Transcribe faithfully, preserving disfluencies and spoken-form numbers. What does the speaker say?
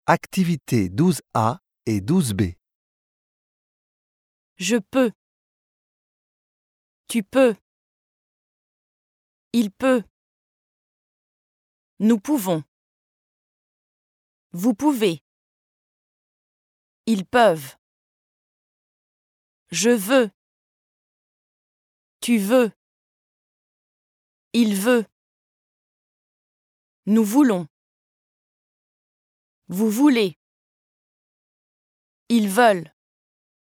Activités douze A et douze B. Je peux. Tu peux. Il peut. Nous pouvons. Vous pouvez. Ils peuvent. Je veux. Tu veux. Il veut. Nous voulons. Vous voulez. Ils veulent.